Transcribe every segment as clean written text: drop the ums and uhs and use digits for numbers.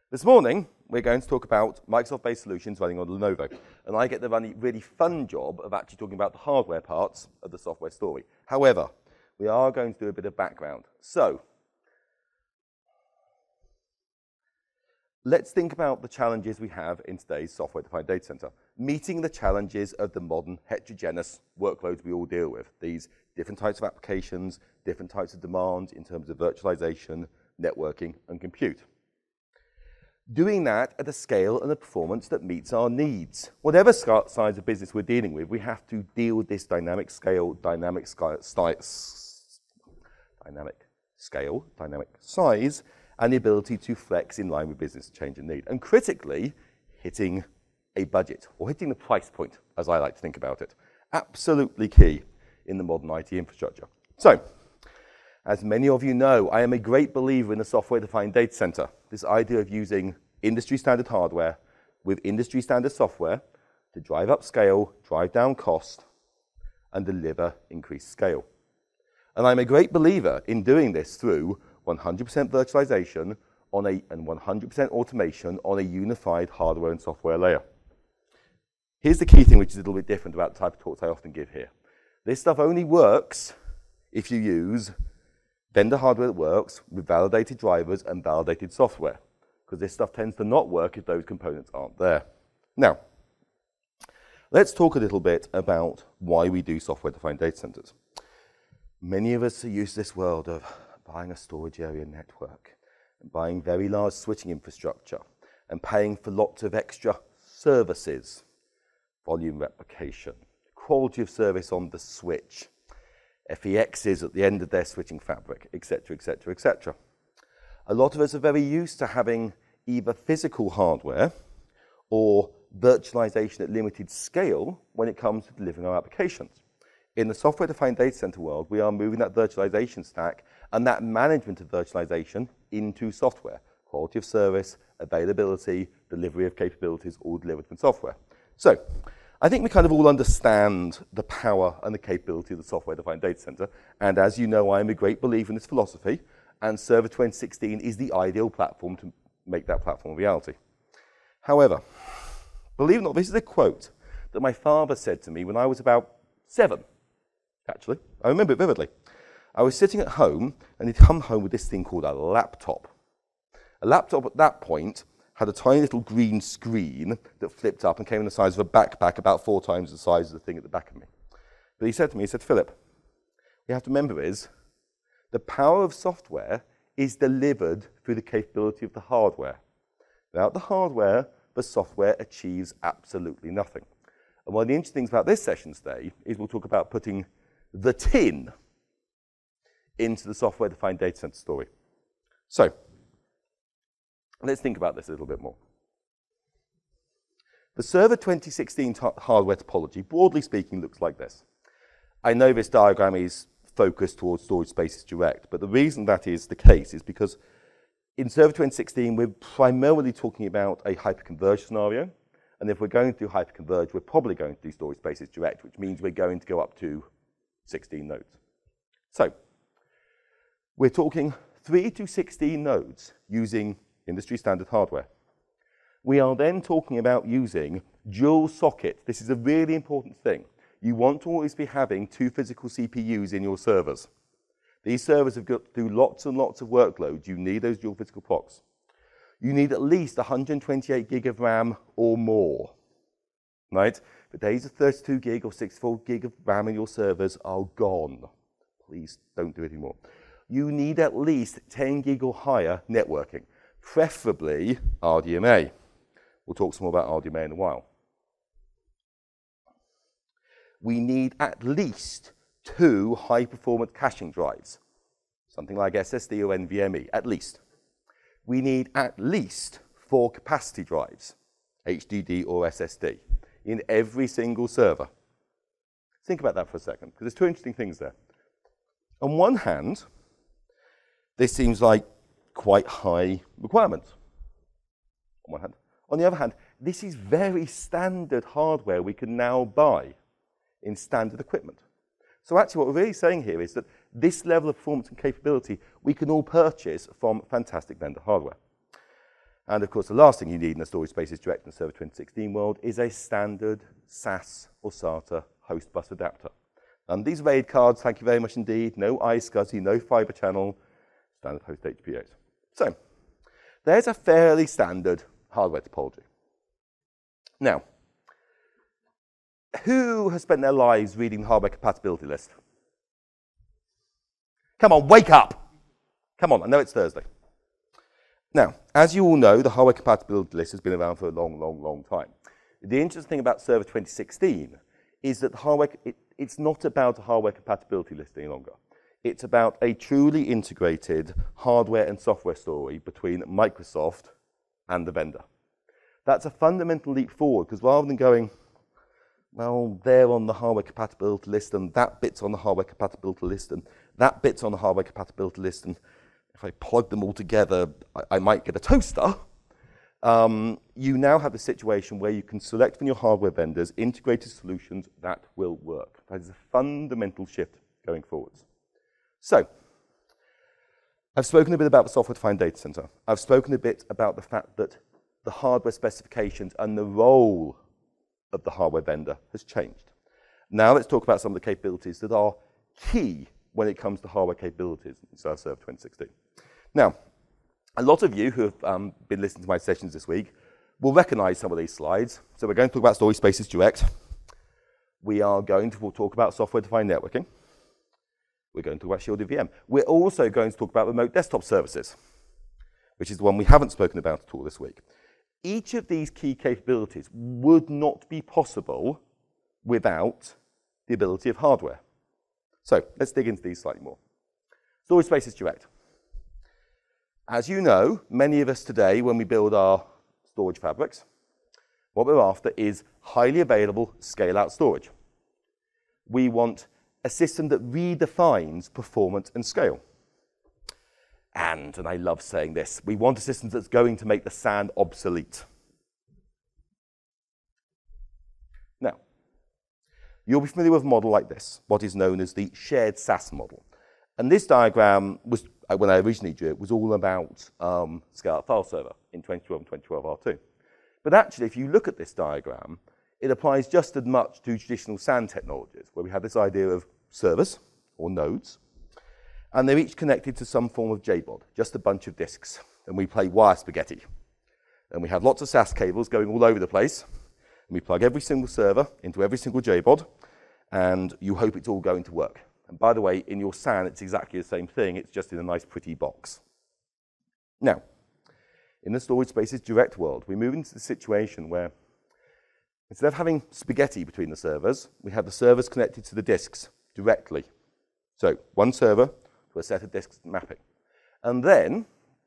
This morning, we're going to talk about Microsoft-based solutions running on Lenovo. And I get the really fun job of actually talking about the hardware parts of the software story. However, we are going to do a bit of background. So, let's think about the challenges we have in today's software-defined data center. Meeting the challenges of the modern heterogeneous workloads we all deal with. These different types of applications, different types of demands in terms of virtualization, networking, and compute. Doing that at a scale and a performance that meets our needs. Whatever size of business we're dealing with, we have to deal with this dynamic scale, dynamic size, and the ability to flex in line with business change and need. And critically, hitting a budget, or hitting the price point, as I like to think about it. Absolutely key in the modern IT infrastructure. So, as many of you know, I am a great believer in the software-defined data center. This idea of using industry-standard hardware with industry-standard software to drive up scale, drive down cost, and deliver increased scale. And I'm a great believer in doing this through 100% virtualization and 100% automation on a unified hardware and software layer. Here's the key thing, which is a little bit different about the type of talks I often give here. This stuff only works if you use vendor hardware that works with validated drivers and validated software, because this stuff tends to not work if those components aren't there. Now, let's talk a little bit about why we do software-defined data centers. Many of us are used to this world of buying a storage area network, and buying very large switching infrastructure, and paying for lots of extra services, volume replication, quality of service on the switch, FEXs at the end of their switching fabric, etc., etc., etc. A lot of us are very used to having either physical hardware or virtualization at limited scale when it comes to delivering our applications. In the software-defined data center world, we are moving that virtualization stack and that management of virtualization into software. Quality of service, availability, delivery of capabilities, all delivered from software. So, I think we kind of all understand the power and the capability of the software-defined data center. And as you know, I am a great believer in this philosophy. And Server 2016 is the ideal platform to make that platform a reality. However, believe it or not, this is a quote that my father said to me when I was about 7, actually. I remember it vividly. I was sitting at home, and he'd come home with this thing called a laptop. A laptop at that point had a tiny little green screen that flipped up and came in the size of a backpack, about 4 times the size of the thing at the back of me. But he said to me, he said, Philip, what you have to remember is the power of software is delivered through the capability of the hardware. Without the hardware, the software achieves absolutely nothing. And one of the interesting things about this session today is we'll talk about putting the tin into the software-defined data center story. So, let's think about this a little bit more. The Server 2016 hardware topology, broadly speaking, looks like this. I know this diagram is focused towards storage spaces direct, but the reason that is the case is because in Server 2016, we're primarily talking about a hyperconverged scenario. And if we're going to do hyperconverged, we're probably going to do storage spaces direct, which means we're going to go up to 16 nodes. So, we're talking 3 to 16 nodes using industry standard hardware. We are then talking about using dual socket. This is a really important thing. You want to always be having 2 physical CPUs in your servers. These servers have got to do lots and lots of workloads. You need those dual physical clocks. You need at least 128 gig of RAM or more, right? The days of 32 gig or 64 gig of RAM in your servers are gone. Please don't do it anymore. You need at least 10 gig or higher networking, preferably RDMA. We'll talk some more about RDMA in a while. We need at least 2 high-performance caching drives, something like SSD or NVMe, at least. We need at least 4 capacity drives, HDD or SSD, in every single server. Think about that for a second, because there's 2 interesting things there. On one hand, this seems like quite high requirements. On one hand. On the other hand, this is very standard hardware we can now buy in standard equipment. So actually what we're really saying here is that this level of performance and capability we can all purchase from fantastic vendor hardware. And of course, the last thing you need in a Storage Spaces Direct and Server 2016 world is a standard SAS or SATA host bus adapter. And these RAID cards, thank you very much indeed. No iSCSI, no fiber channel, standard host HPAs. So there's a fairly standard hardware topology. Now, who has spent their lives reading the hardware compatibility list? Come on, wake up. Come on, I know it's Thursday. Now, as you all know, the hardware compatibility list has been around for a long, long, long time. The interesting thing about Server 2016 is that the hardware, it's not about a hardware compatibility list any longer. It's about a truly integrated hardware and software story between Microsoft and the vendor. That's a fundamental leap forward, because rather than going, well, they're on the hardware compatibility list, and that bit's on the hardware compatibility list, and that bit's on the hardware compatibility list, and if I plug them all together, I might get a toaster. You now have the situation where you can select from your hardware vendors integrated solutions that will work. That is a fundamental shift going forwards. So, I've spoken a bit about the software-defined data center. I've spoken a bit about the fact that the hardware specifications and the role of the hardware vendor has changed. Now let's talk about some of the capabilities that are key when it comes to hardware capabilities in Server 2016. Now, a lot of you who have been listening to my sessions this week will recognize some of these slides. So we're going to talk about Storage Spaces Direct. We are going to talk about software-defined networking. We're going to talk about shielded VM. We're also going to talk about remote desktop services, which is the one we haven't spoken about at all this week. Each of these key capabilities would not be possible without the ability of hardware. So let's dig into these slightly more. Storage Spaces Direct. As you know, many of us today, when we build our storage fabrics, what we're after is highly available scale-out storage. We want a system that redefines performance and scale. And I love saying this, we want a system that's going to make the SAN obsolete. Now, you'll be familiar with a model like this, what is known as the shared SAS model. And this diagram was, when I originally drew it, was all about scale-out file server in 2012 and 2012 R2. But actually, if you look at this diagram, it applies just as much to traditional SAN technologies, where we have this idea of servers, or nodes, and they're each connected to some form of JBOD, just a bunch of disks. And we play wire spaghetti. And we have lots of SAS cables going all over the place. And we plug every single server into every single JBOD, and you hope it's all going to work. And by the way, in your SAN, it's exactly the same thing. It's just in a nice, pretty box. Now, in the Storage Spaces Direct world, we move into the situation where instead of having spaghetti between the servers, we have the servers connected to the disks directly. So one server to a set of disks mapping. And then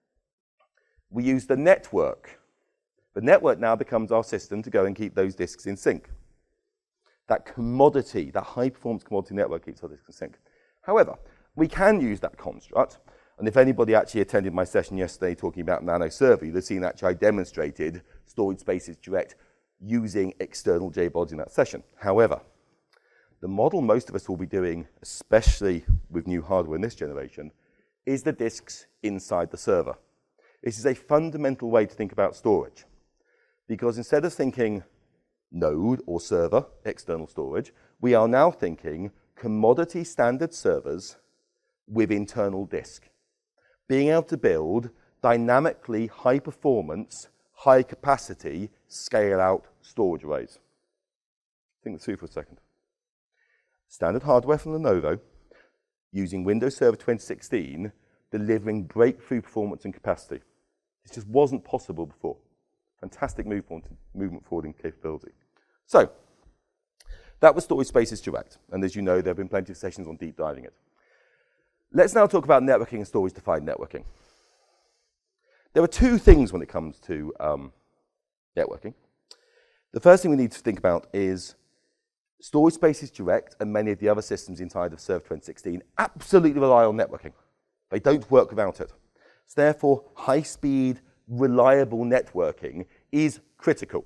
we use the network. The network now becomes our system to go and keep those disks in sync. That commodity, that high-performance commodity network keeps our disks in sync. However, we can use that construct. And if anybody actually attended my session yesterday talking about Nano Server, you'll have seen actually I demonstrated Storage Spaces Direct using external JBODs in that session. However, the model most of us will be doing, especially with new hardware in this generation, is the disks inside the server. This is a fundamental way to think about storage. Because instead of thinking node or server, external storage, we are now thinking commodity standard servers with internal disk. Being able to build dynamically high performance, high capacity, scale out storage arrays. Think that through for a second. Standard hardware from Lenovo, using Windows Server 2016, delivering breakthrough performance and capacity. This just wasn't possible before. Fantastic movement forward in capability. So, that was Storage Spaces Direct. And as you know, there have been plenty of sessions on deep diving it. Let's now talk about networking and storage-defined networking. There are two things when it comes to networking. The first thing we need to think about is Storage Spaces Direct and many of the other systems inside of Server 2016 absolutely rely on networking. They don't work without it. So therefore, high-speed, reliable networking is critical.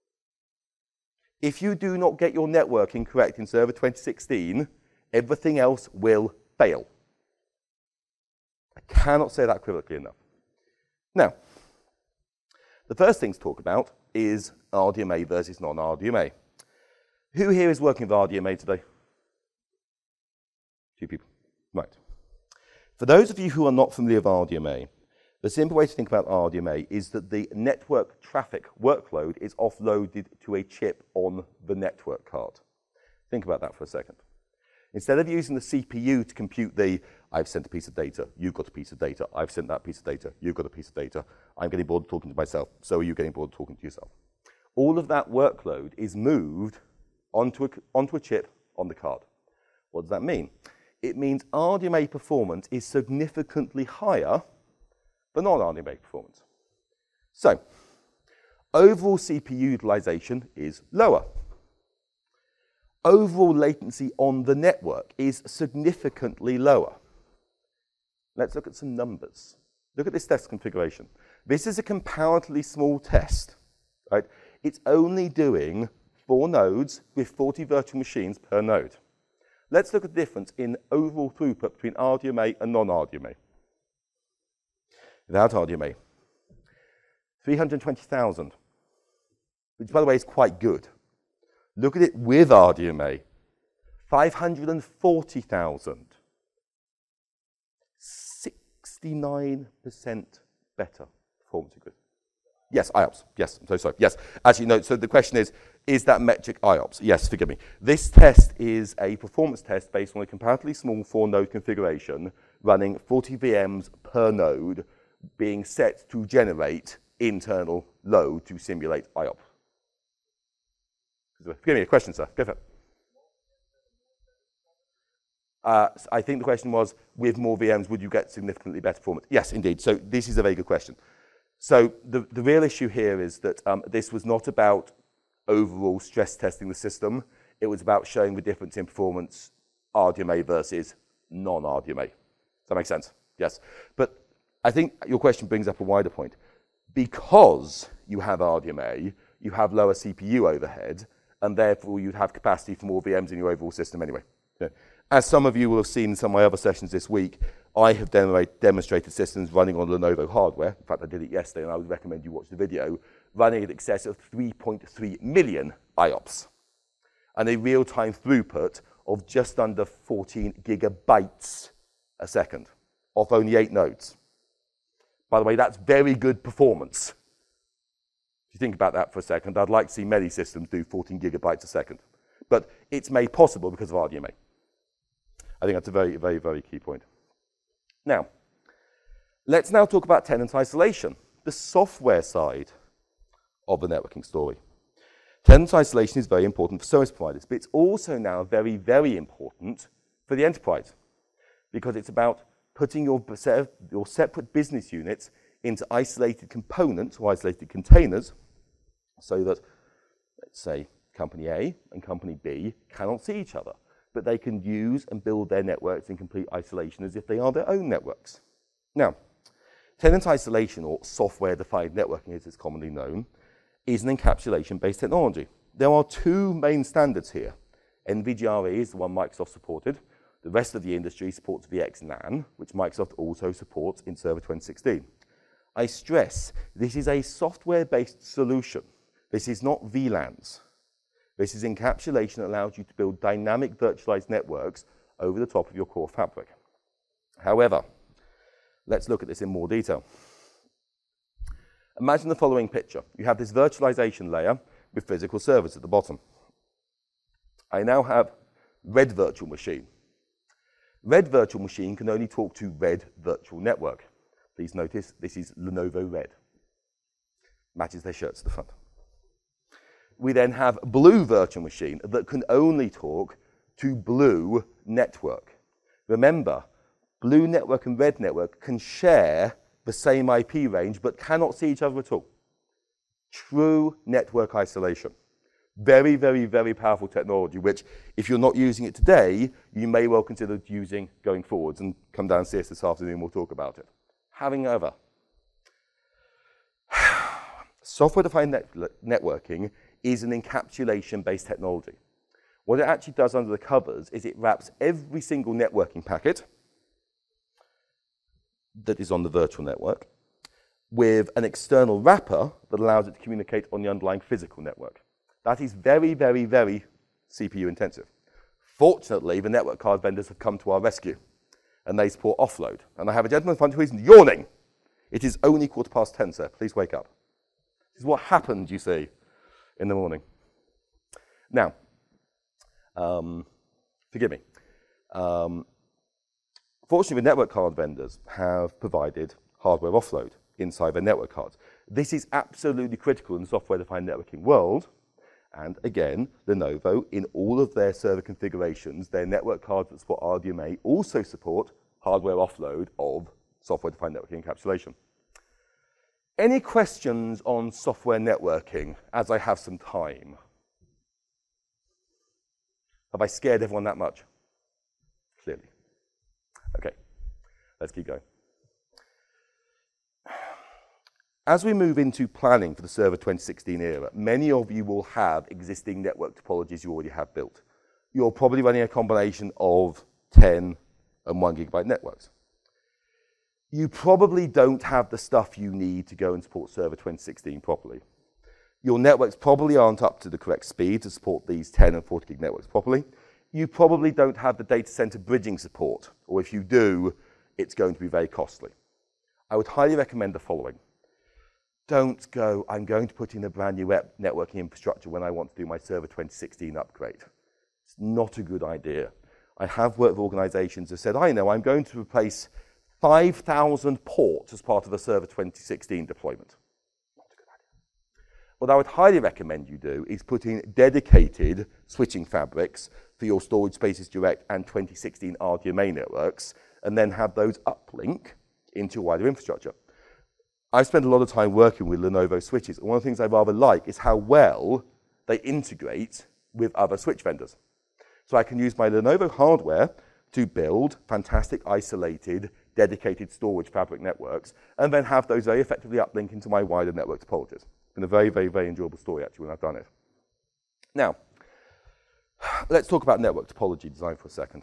If you do not get your networking correct in Server 2016, everything else will fail. I cannot say that equivocally enough. Now, The first thing to talk about is RDMA versus non-RDMA. Who here is working with RDMA today? 2 people. Right. For those of you who are not familiar with RDMA, the simple way to think about RDMA is that the network traffic workload is offloaded to a chip on the network card. Think about that for a second. Instead of using the CPU to compute the, I've sent a piece of data, you've got a piece of data, I've sent that piece of data, you've got a piece of data, I'm getting bored talking to myself, so are you getting bored talking to yourself. All of that workload is moved onto a chip on the card. What does that mean? It means RDMA performance is significantly higher than non-RDMA performance. So, overall CPU utilization is lower. Overall latency on the network is significantly lower. Let's look at some numbers. Look at this test configuration. This is a comparatively small test, right? It's only doing 4 nodes with 40 virtual machines per node. Let's look at the difference in overall throughput between RDMA and non-RDMA. Without RDMA, 320,000, which by the way is quite good. Look at it with RDMA, 540,000, 69% better performance. Yes, IOPS. Yes, I'm so sorry. Yes, actually, no. So the question is that metric IOPS? Yes, forgive me. This test is a performance test based on a comparatively small 4-node configuration running 40 VMs per node being set to generate internal load to simulate IOPS. Forgive me, a question, sir. Go for it. I think the question was, with more VMs, would you get significantly better performance? Yes, indeed. So this is a very good question. So the real issue here is that this was not about overall stress testing the system. It was about showing the difference in performance RDMA versus non-RDMA. Does that make sense? Yes. But I think your question brings up a wider point. Because you have RDMA, you have lower CPU overhead, and therefore you'd have capacity for more VMs in your overall system anyway. Yeah. As some of you will have seen in some of my other sessions this week, I have demonstrated systems running on Lenovo hardware. In fact, I did it yesterday, and I would recommend you watch the video, running in excess of 3.3 million IOPS, and a real-time throughput of just under 14 gigabytes a second, off only 8 nodes. By the way, that's very good performance. If you think about that for a second, I'd like to see many systems do 14 gigabytes a second. But it's made possible because of RDMA. I think that's a very, very, very key point. Now, let's now talk about tenant isolation, the software side of the networking story. Tenant isolation is very important for service providers, but it's also now very, very important for the enterprise because it's about putting your separate business units into isolated components or isolated containers so that, let's say, company A and company B cannot see each other, but they can use and build their networks in complete isolation as if they are their own networks. Now, tenant isolation, or software-defined networking as it's commonly known, is an encapsulation-based technology. There are 2 main standards here. NVGRE is the one Microsoft supported. The rest of the industry supports VXLAN, which Microsoft also supports in Server 2016. I stress, this is a software-based solution. This is not VLANs. This is encapsulation that allows you to build dynamic virtualized networks over the top of your core fabric. However, let's look at this in more detail. Imagine the following picture. You have this virtualization layer with physical servers at the bottom. I now have red virtual machine. Red virtual machine can only talk to red virtual network. Please notice this is Lenovo Red. Matches their shirts at the front. We then have blue virtual machine that can only talk to blue network. Remember, blue network and red network can share the same IP range but cannot see each other at all. True network isolation. Very, very, very powerful technology, which if you're not using it today, you may well consider using going forwards, and come down and see us this afternoon, we'll talk about it. However, software-defined networking is an encapsulation-based technology. What it actually does under the covers is it wraps every single networking packet that is on the virtual network with an external wrapper that allows it to communicate on the underlying physical network. That is very, very, very CPU intensive. Fortunately, the network card vendors have come to our rescue, and they support offload. And I have a gentleman in front who is yawning. It is only 10:15, sir. Please wake up. This is what happened, you see, in the morning. Now, forgive me. Fortunately, the network card vendors have provided hardware offload inside their network cards. This is absolutely critical in the software-defined networking world. And again, Lenovo, in all of their server configurations, their network cards that support RDMA also support hardware offload of software-defined networking encapsulation. Any questions on software networking as I have some time? Have I scared everyone that much? Clearly. Okay, let's keep going. As we move into planning for the Server 2016 era, many of you will have existing network topologies you already have built. You're probably running a combination of 10 and 1 gigabyte networks. You probably don't have the stuff you need to go and support Server 2016 properly. Your networks probably aren't up to the correct speed to support these 10 and 40 gig networks properly. You probably don't have the data center bridging support, or if you do, it's going to be very costly. I would highly recommend the following. Don't go, I'm going to put in a brand new networking infrastructure when I want to do my Server 2016 upgrade. It's not a good idea. I have worked with organizations that said, I know, I'm going to replace 5,000 ports as part of the Server 2016 deployment. Not a good idea. What I would highly recommend you do is put in dedicated switching fabrics for your Storage Spaces Direct and 2016 RDMA networks, and then have those uplink into wider infrastructure. I've spent a lot of time working with Lenovo switches, and one of the things I rather like is how well they integrate with other switch vendors. So I can use my Lenovo hardware to build fantastic, isolated, dedicated storage fabric networks, and then have those very effectively uplink into my wider network topologies. It's been a very, very, very enjoyable story, actually, when I've done it. Now, let's talk about network topology design for a second.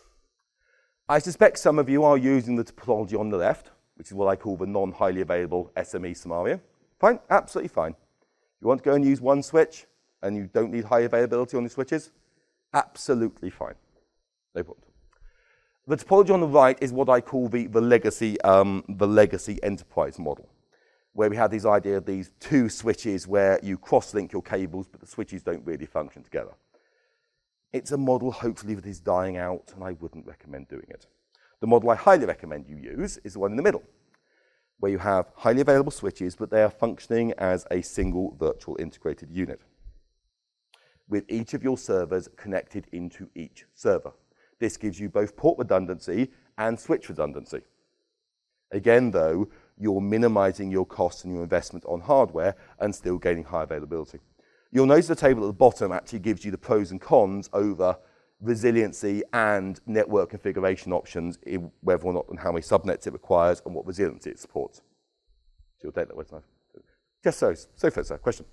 I suspect some of you are using the topology on the left, which is what I call the non-highly available SME scenario. Fine, absolutely fine. You want to go and use one switch, and you don't need high availability on the switches? Absolutely fine. No problem. The topology on the right is what I call the legacy enterprise model, where we have this idea of these two switches where you cross-link your cables, but the switches don't really function together. It's a model, hopefully, that is dying out, and I wouldn't recommend doing it. The model I highly recommend you use is the one in the middle, where you have highly available switches, but they are functioning as a single virtual integrated unit, with each of your servers connected into each server. This gives you both port redundancy and switch redundancy. Again, though, you're minimizing your costs and your investment on hardware and still gaining high availability. You'll notice the table at the bottom actually gives you the pros and cons over resiliency and network configuration options, whether or not and how many subnets it requires and what resiliency it supports. So you'll take that with you. Just so first, sir. Question?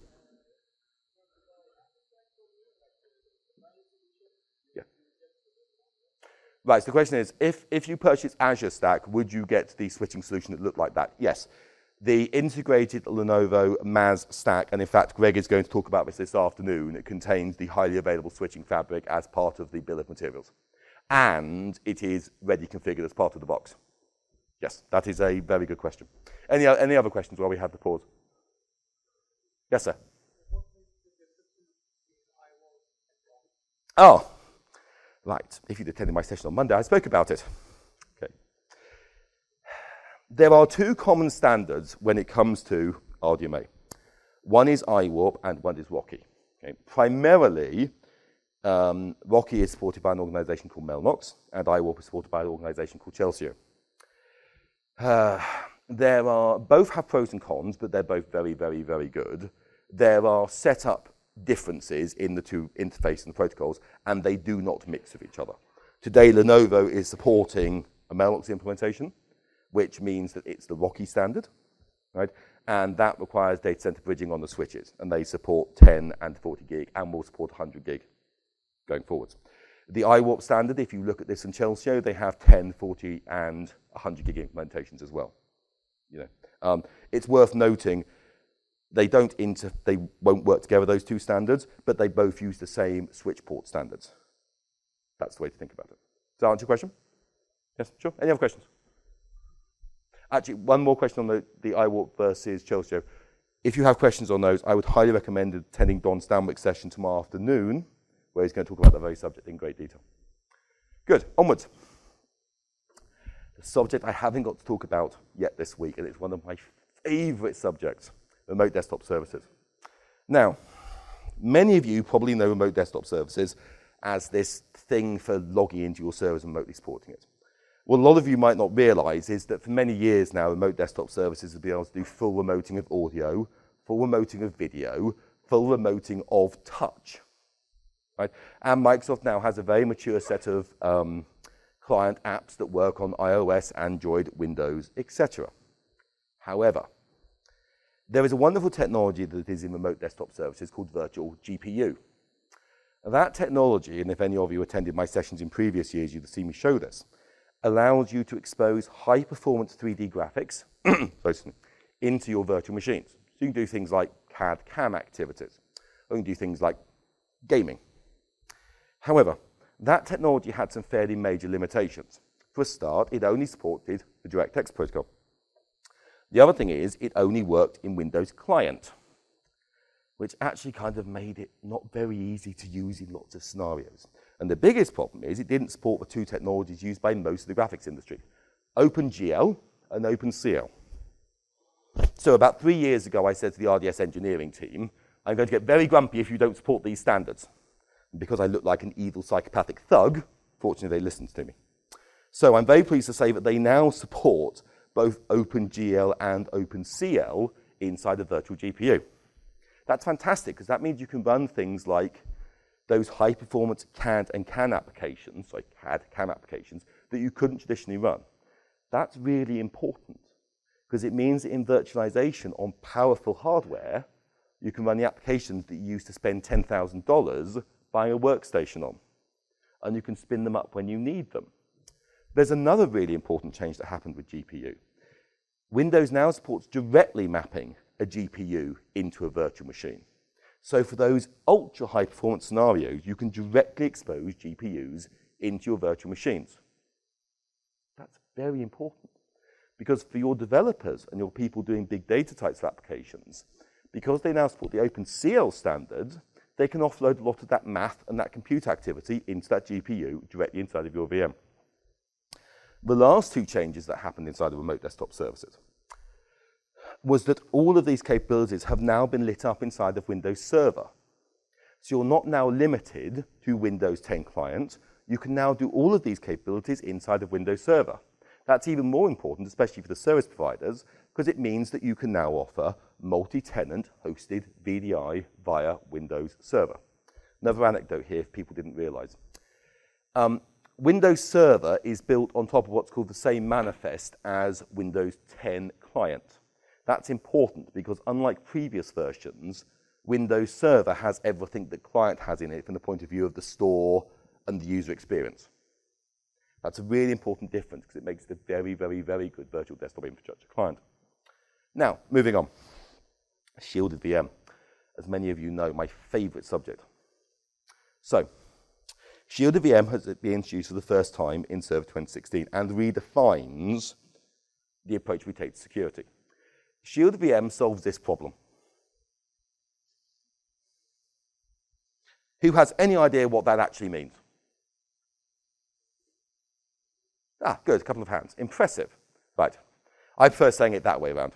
Yeah. Right, so the question is, if you purchase Azure Stack, would you get the switching solution that looked like that? Yes. The integrated Lenovo MAS stack, and in fact, Greg is going to talk about this afternoon, it contains the highly available switching fabric as part of the bill of materials. And it is ready configured as part of the box. Yes, that is a very good question. Any other questions while we have the pause? Yes, sir. Oh, right. If you'd attended my session on Monday, I spoke about it. There are two common standards when it comes to RDMA. One is IWARP and one is RoCE. Okay. Primarily, RoCE is supported by an organization called Mellanox, and IWARP is supported by an organization called Chelsea. Both have pros and cons, but they're both very, very, very good. There are setup differences in the two interfaces and the protocols, and they do not mix with each other. Today, Lenovo is supporting a Mellanox implementation, which means that it's the RoCE standard, right? And that requires data center bridging on the switches, and they support 10 and 40 gig, and will support 100 gig going forwards. The IWARP standard, if you look at this in Chelsea, they have 10, 40, and 100 gig implementations as well. You know, It's worth noting they won't work together, those two standards, but they both use the same switch port standards. That's the way to think about it. Does that answer your question? Yes, sure. Any other questions? Actually, one more question on the iWarp versus Chelsea. If you have questions on those, I would highly recommend attending Don Stanwyck's session tomorrow afternoon, where he's going to talk about that very subject in great detail. Good, onwards. The subject I haven't got to talk about yet this week, and it's one of my favorite subjects, remote desktop services. Now, many of you probably know remote desktop services as this thing for logging into your servers and remotely supporting it. What a lot of you might not realize is that for many years now, remote desktop services have been able to do full remoting of audio, full remoting of video, full remoting of touch. Right? And Microsoft now has a very mature set of client apps that work on iOS, Android, Windows, etc. However, there is a wonderful technology that is in remote desktop services called virtual GPU. That technology, and if any of you attended my sessions in previous years, you'd have seen me show this, allows you to expose high-performance 3D graphics into your virtual machines. So you can do things like CAD/CAM activities, or you can do things like gaming. However, that technology had some fairly major limitations. For a start, it only supported the DirectX protocol. The other thing is, it only worked in Windows Client, which actually kind of made it not very easy to use in lots of scenarios. And the biggest problem is it didn't support the two technologies used by most of the graphics industry, OpenGL and OpenCL. So about 3 years ago, I said to the RDS engineering team, I'm going to get very grumpy if you don't support these standards. And because I look like an evil psychopathic thug, fortunately they listened to me. So I'm very pleased to say that they now support both OpenGL and OpenCL inside a virtual GPU. That's fantastic, because that means you can run things like those high-performance CAD and CAM applications, sorry, CAD/CAM applications, that you couldn't traditionally run. That's really important, because it means that in virtualization on powerful hardware, you can run the applications that you used to spend $10,000 buying a workstation on, and you can spin them up when you need them. There's another really important change that happened with GPU. Windows now supports directly mapping a GPU into a virtual machine. So for those ultra high performance scenarios, you can directly expose GPUs into your virtual machines. That's very important, because for your developers and your people doing big data types of applications, because they now support the OpenCL standard, they can offload a lot of that math and that compute activity into that GPU directly inside of your VM. The last two changes that happened inside of remote desktop services was that all of these capabilities have now been lit up inside of Windows Server. So you're not now limited to Windows 10 client. You can now do all of these capabilities inside of Windows Server. That's even more important, especially for the service providers, because it means that you can now offer multi-tenant hosted VDI via Windows Server. Another anecdote here, if people didn't realize. Windows Server is built on top of what's called the same manifest as Windows 10 client. That's important because unlike previous versions, Windows Server has everything that client has in it from the point of view of the store and the user experience. That's a really important difference because it makes it a very, very, very good virtual desktop infrastructure client. Now, moving on. Shielded VM. As many of you know, my favorite subject. So, Shielded VM has been introduced for the first time in Server 2016 and redefines the approach we take to security. Shielded VM solves this problem. Who has any idea what that actually means? Ah, good, a couple of hands. Impressive. Right. I prefer saying it that way around.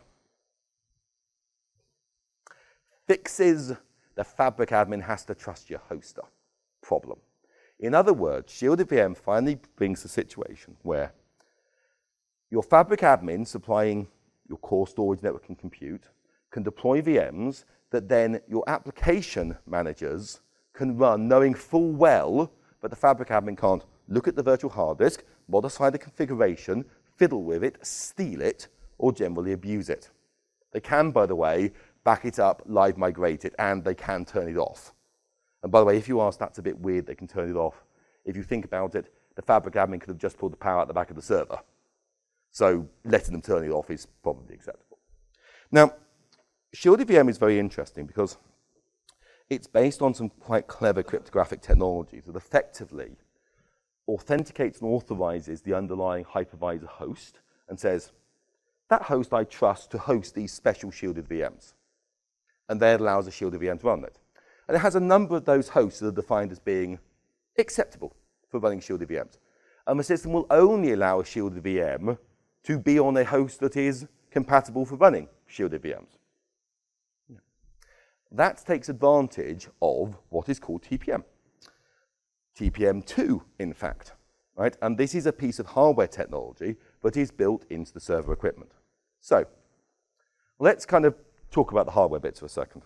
Fixes the Fabric admin has to trust your hoster problem. In other words, Shielded VM finally brings a situation where your Fabric admin supplying your core storage, network, and compute can deploy VMs that then your application managers can run knowing full well that the Fabric admin can't look at the virtual hard disk, modify the configuration, fiddle with it, steal it, or generally abuse it. They can, by the way, back it up, live migrate it, and they can turn it off. And by the way, if you ask, that's a bit weird, they can turn it off. If you think about it, the Fabric admin could have just pulled the power out the back of the server. So letting them turn it off is probably acceptable. Now, shielded VM is very interesting because it's based on some quite clever cryptographic technologies that effectively authenticates and authorizes the underlying hypervisor host and says, that host I trust to host these special shielded VMs. And then allows a shielded VM to run it. And it has a number of those hosts that are defined as being acceptable for running shielded VMs. And the system will only allow a shielded VM to be on a host that is compatible for running shielded VMs. That takes advantage of what is called TPM. TPM2, in fact. Right? And this is a piece of hardware technology that is built into the server equipment. So let's kind of talk about the hardware bits for a second.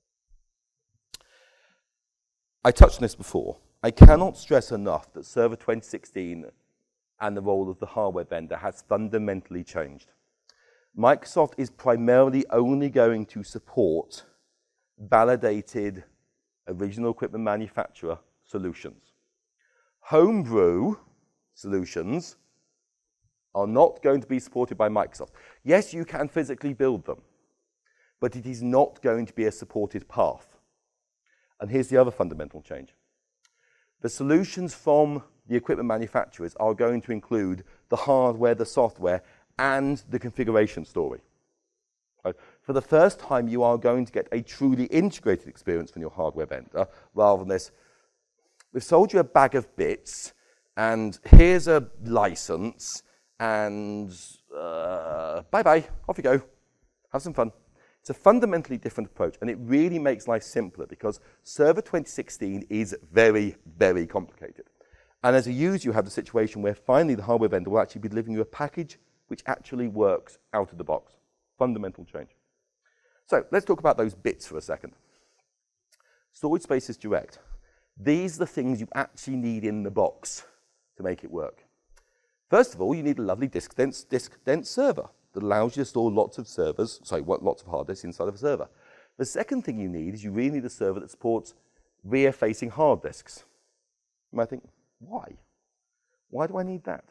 I touched on this before. I cannot stress enough that Server 2016 and the role of the hardware vendor has fundamentally changed. Microsoft is primarily only going to support validated original equipment manufacturer solutions. Homebrew solutions are not going to be supported by Microsoft. Yes, you can physically build them, but it is not going to be a supported path. And here's the other fundamental change. The solutions from the equipment manufacturers are going to include the hardware, the software, and the configuration story. Right? For the first time, you are going to get a truly integrated experience from your hardware vendor, rather than this, we've sold you a bag of bits, and here's a license, and bye-bye, off you go. Have some fun. It's a fundamentally different approach, and it really makes life simpler because Server 2016 is very, very complicated. And as a user, you have the situation where finally the hardware vendor will actually be delivering you a package which actually works out of the box. Fundamental change. So let's talk about those bits for a second. Storage Spaces Direct. These are the things you actually need in the box to make it work. First of all, you need a lovely disk-dense server that allows you to store lots of lots of hard disks inside of a server. The second thing you need is you really need a server that supports rear-facing hard disks. You might think, why? Why do I need that?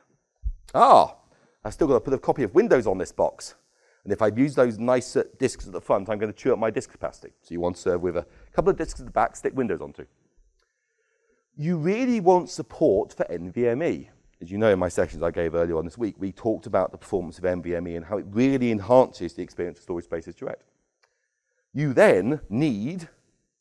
I've still got to put a copy of Windows on this box. And if I use those nice disks at the front, I'm going to chew up my disk capacity. So you want to serve with a couple of disks at the back, stick Windows onto. You really want support for NVMe. As you know, in my sessions I gave earlier on this week, we talked about the performance of NVMe and how it really enhances the experience of Storage Spaces Direct. You then need,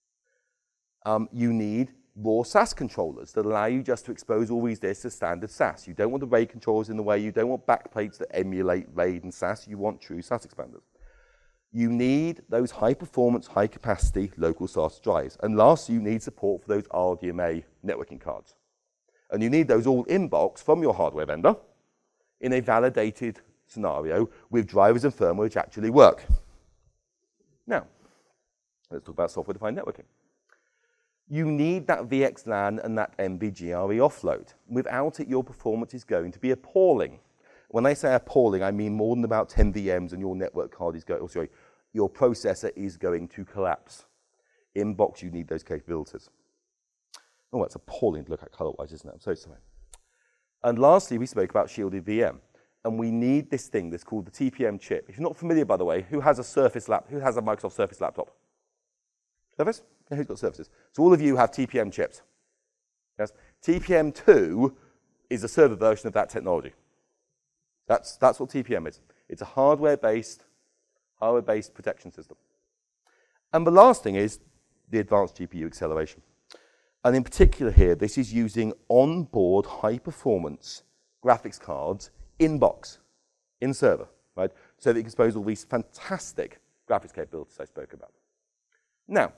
raw SAS controllers that allow you just to expose all these disks as standard SAS. You don't want the RAID controllers in the way. You don't want backplates that emulate RAID and SAS. You want true SAS expanders. You need those high-performance, high-capacity local SAS drives. And lastly, you need support for those RDMA networking cards. And you need those all in-box from your hardware vendor in a validated scenario with drivers and firmware which actually work. Now, let's talk about software-defined networking. You need that VXLAN and that NVGRE offload. Without it, your performance is going to be appalling. When I say appalling, I mean more than about 10 VMs and your network card is going, your processor is going to collapse. In-box, you need those capabilities. Oh, that's appalling to look at color-wise, isn't it? I'm so sorry. And lastly, we spoke about shielded VM. And we need this thing that's called the TPM chip. If you're not familiar, by the way, who has a Microsoft Surface laptop? Surface? Yeah, who's got Surfaces? So all of you have TPM chips. Yes? TPM2 is a server version of that technology. That's what TPM is. It's a hardware-based protection system. And the last thing is the advanced GPU acceleration. And in particular here, this is using onboard high-performance graphics cards in box, in server, right? So that you can expose all these fantastic graphics capabilities I spoke about. Now,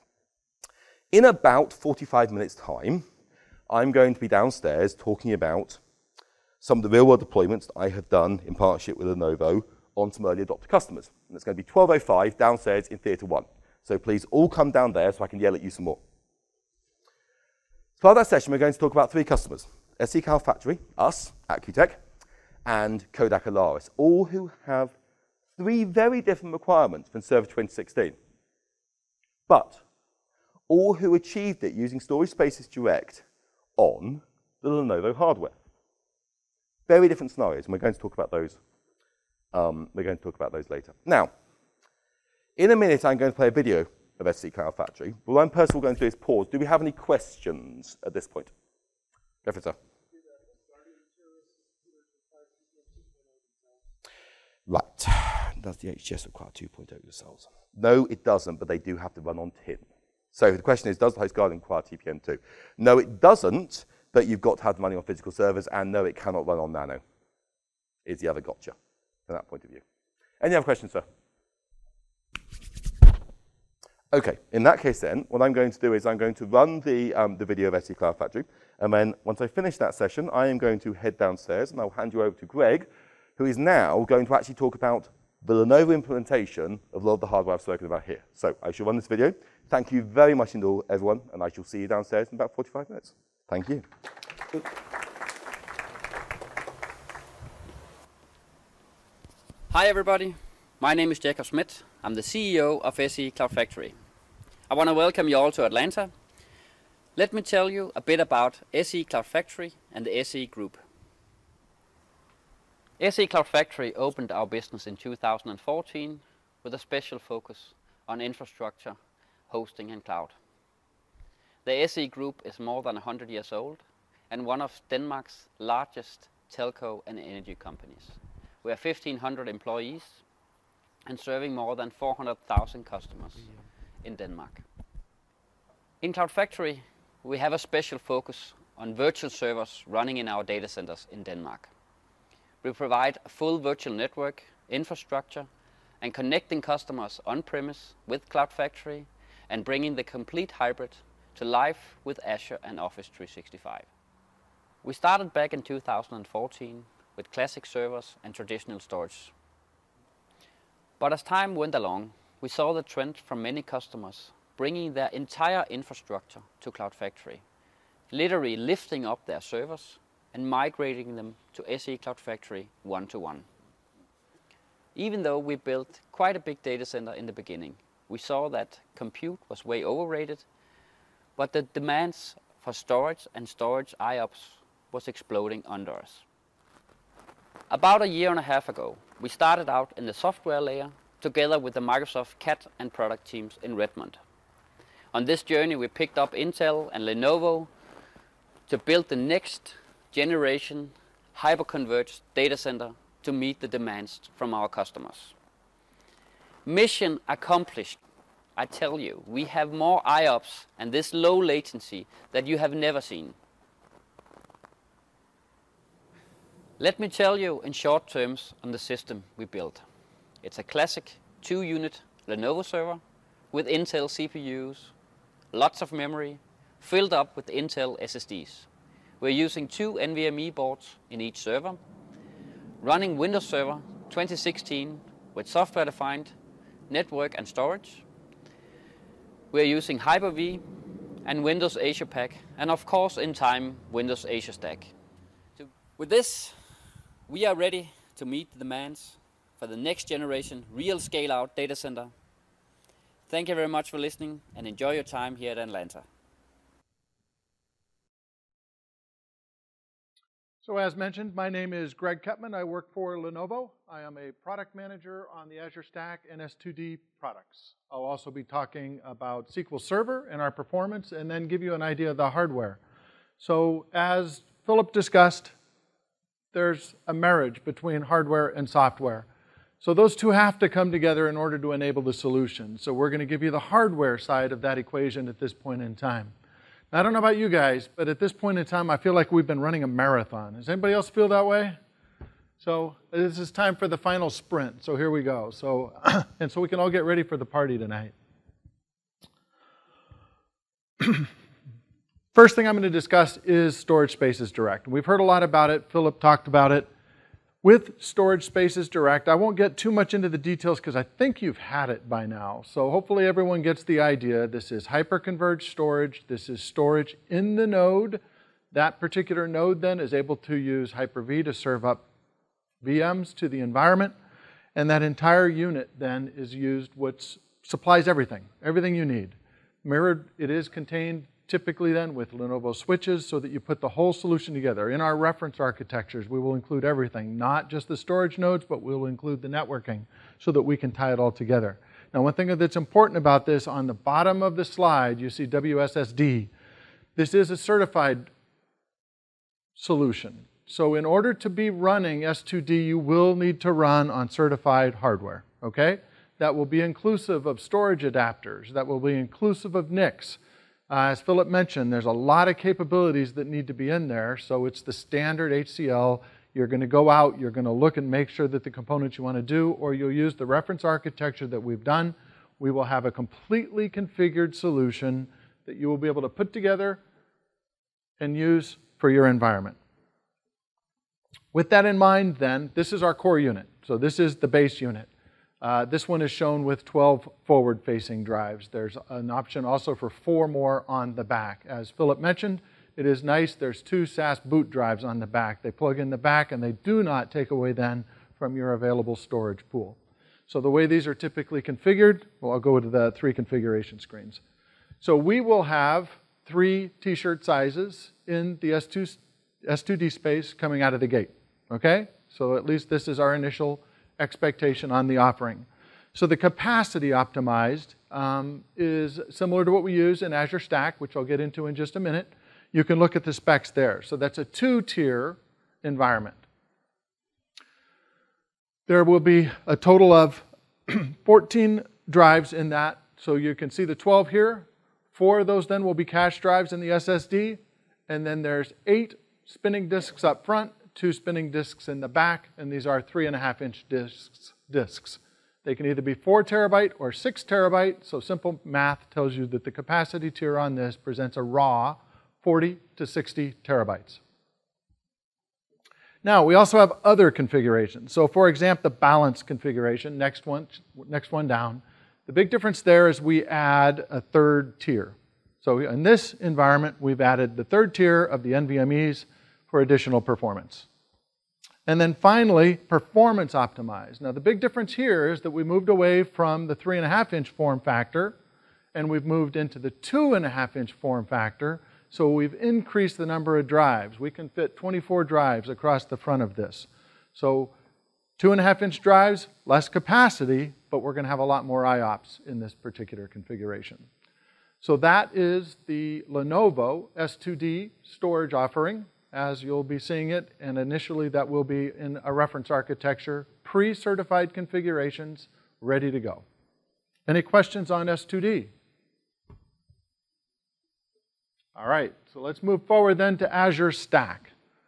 in about 45 minutes' time, I'm going to be downstairs talking about some of the real-world deployments that I have done in partnership with Lenovo on some early adopter customers. And it's going to be 12:05 downstairs in Theatre 1. So please all come down there so I can yell at you some more. As part of that session, we're going to talk about 3 customers. SC Cal Factory, us, Accutech, and Kodak Alaris, all who have 3 very different requirements from Server 2016. But all who achieved it using Storage Spaces Direct on the Lenovo hardware. Very different scenarios, and we're going to talk about those. We're going to talk about those later. Now, In a minute, I'm going to play a video of SC Cloud Factory. What I'm personally going to do is pause. Do we have any questions at this point? Go for it, sir. Right. Does the HGS require 2.0 yourselves? No, it doesn't, but they do have to run on tin. So the question is, does the host guard require TPM2? No, it doesn't, but you've got to have the running on physical servers, and no, it cannot run on Nano. Is the other gotcha from that point of view. Any other questions, sir? Okay, in that case then, what I'm going to do is I'm going to run the video of SC Cloud Factory, and then once I finish that session, I am going to head downstairs, and I'll hand you over to Greg, who is now going to actually talk about the Lenovo implementation of a lot of the hardware I've spoken about here. So I shall run this video. Thank you very much indeed, everyone, and I shall see you downstairs in about 45 minutes. Thank you. Hi everybody, my name is Jacob Schmidt. I'm the CEO of SE Cloud Factory. I want to welcome you all to Atlanta. Let me tell you a bit about SE Cloud Factory and the SE Group. SE Cloud Factory opened our business in 2014 with a special focus on infrastructure, hosting and cloud. The SE Group is more than 100 years old and one of Denmark's largest telco and energy companies. We are 1,500 employees and serving more than 400,000 customers in Denmark. In Cloud Factory, we have a special focus on virtual servers running in our data centers in Denmark. We provide a full virtual network, infrastructure, and connecting customers on-premise with Cloud Factory and bringing the complete hybrid to life with Azure and Office 365. We started back in 2014 with classic servers and traditional storage. But as time went along, we saw the trend from many customers bringing their entire infrastructure to Cloud Factory, literally lifting up their servers and migrating them to SE Cloud Factory one-to-one. Even though we built quite a big data center in the beginning, we saw that compute was way overrated, but the demands for storage and storage IOPS was exploding under us. About a year and a half ago, we started out in the software layer together with the Microsoft CAD and product teams in Redmond. On this journey, we picked up Intel and Lenovo to build the next generation hyperconverged data center to meet the demands from our customers. Mission accomplished. I tell you, we have more IOPS and this low latency that you have never seen. Let me tell you in short terms on the system we built. It's a classic 2-unit Lenovo server with Intel CPUs, lots of memory, filled up with Intel SSDs. We're using 2 NVMe boards in each server, running Windows Server 2016 with software-defined network and storage. We're using Hyper-V and Windows Azure Pack, and of course in time Windows Azure Stack. With this, we are ready to meet the demands for the next generation real scale-out data center. Thank you very much for listening and enjoy your time here at Atlanta. So as mentioned, my name is Greg Kettman. I work for Lenovo. I am a product manager on the Azure Stack and S2D products. I'll also be talking about SQL Server and our performance and then give you an idea of the hardware. So as Philip discussed, there's a marriage between hardware and software. So those two have to come together in order to enable the solution. So we're going to give you the hardware side of that equation at this point in time. Now, I don't know about you guys, but at this point in time, I feel like we've been running a marathon. Does anybody else feel that way? So this is time for the final sprint. So here we go. So, and so we can all get ready for the party tonight. First thing I'm going to discuss is Storage Spaces Direct. We've heard a lot about it. Philip talked about it. With Storage Spaces Direct, I won't get too much into the details because I think you've had it by now. So hopefully everyone gets the idea. This is hyperconverged storage. This is storage in the node. That particular node then is able to use Hyper-V to serve up VMs to the environment. And that entire unit then is used, what supplies everything you need. Mirrored, it is contained typically then with Lenovo switches so that you put the whole solution together. In our reference architectures, we will include everything, not just the storage nodes, but we'll include the networking so that we can tie it all together. Now, one thing that's important about this, on the bottom of the slide, you see WSSD. This is a certified solution. So in order to be running S2D, you will need to run on certified hardware, okay? That will be inclusive of storage adapters. That will be inclusive of NICs. As Philip mentioned, there's a lot of capabilities that need to be in there, so it's the standard HCL. You're going to go out, you're going to look and make sure that the components you want to do, or you'll use the reference architecture that we've done. We will have a completely configured solution that you will be able to put together and use for your environment. With that in mind, then, this is our core unit. So this is the base unit. This one is shown with 12 forward-facing drives. There's an option also for 4 more on the back. As Philip mentioned, it is nice. There's 2 SAS boot drives on the back. They plug in the back, and they do not take away then from your available storage pool. So the way these are typically configured, well, I'll go to the 3 configuration screens. So we will have 3 t-shirt sizes in the S2D space coming out of the gate, okay? So at least this is our initial expectation on the offering. So the capacity optimized is similar to what we use in Azure Stack, which I'll get into in just a minute. You can look at the specs there. So that's a 2-tier environment. There will be a total of 14 drives in that. So you can see the 12 here. 4 of those then will be cache drives in the SSD. And then there's 8 spinning disks up front, 2 spinning disks in the back, and these are 3.5-inch disks. They can either be 4 terabyte or 6 terabyte, so simple math tells you that the capacity tier on this presents a raw 40 to 60 terabytes. Now, we also have other configurations. So for example, the balance configuration, next one down. The big difference there is we add a 3rd tier. So in this environment, we've added the 3rd tier of the NVMEs for additional performance. And then finally, performance optimized. Now the big difference here is that we moved away from the 3.5-inch form factor and we've moved into the 2.5-inch form factor. So we've increased the number of drives. We can fit 24 drives across the front of this. So 2.5-inch drives, less capacity, but we're going to have a lot more IOPS in this particular configuration. So that is the Lenovo S2D storage offering, as you'll be seeing it, and initially that will be in a reference architecture, pre-certified configurations, ready to go. Any questions on S2D? All right, so let's move forward then to Azure Stack.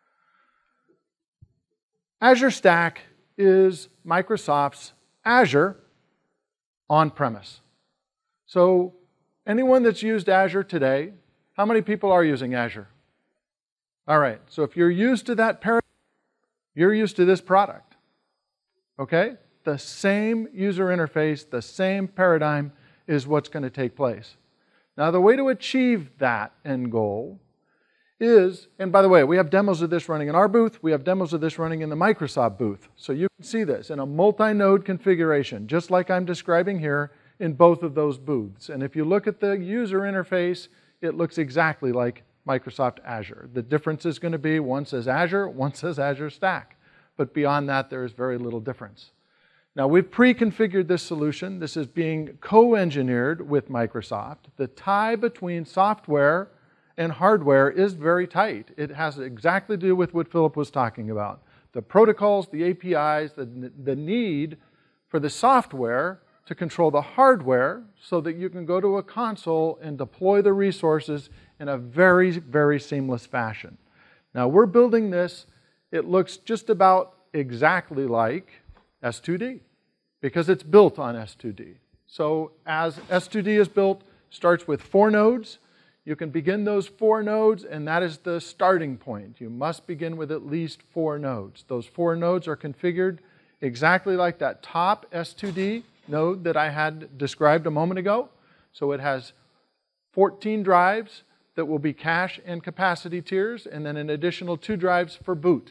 Azure Stack is Microsoft's Azure on-premise. So anyone that's used Azure today, how many people are using Azure? All right, so if you're used to that paradigm, you're used to this product, okay? The same user interface, the same paradigm is what's going to take place. Now, the way to achieve that end goal is, and by the way, we have demos of this running in our booth, we have demos of this running in the Microsoft booth. So you can see this in a multi-node configuration, just like I'm describing here in both of those booths. And if you look at the user interface, it looks exactly like Microsoft Azure. The difference is going to be one says Azure, one says Azure Stack. But beyond that, there is very little difference. Now, we've pre-configured this solution. This is being co-engineered with Microsoft. The tie between software and hardware is very tight. It has exactly to do with what Philip was talking about. The protocols, the APIs, the need for the software to control the hardware so that you can go to a console and deploy the resources in a very, very seamless fashion. Now, we're building this. It looks just about exactly like S2D because it's built on S2D. So as S2D is built, starts with 4 nodes. You can begin those 4 nodes, and that is the starting point. You must begin with at least 4 nodes. Those 4 nodes are configured exactly like that top S2D node that I had described a moment ago. So it has 14 drives that will be cache and capacity tiers, and then an additional 2 drives for boot.